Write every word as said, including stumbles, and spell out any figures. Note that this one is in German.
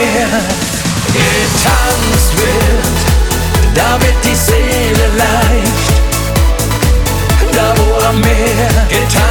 Meer getanzt wird, da wird die Seele leicht. Da wo am Meer getanzt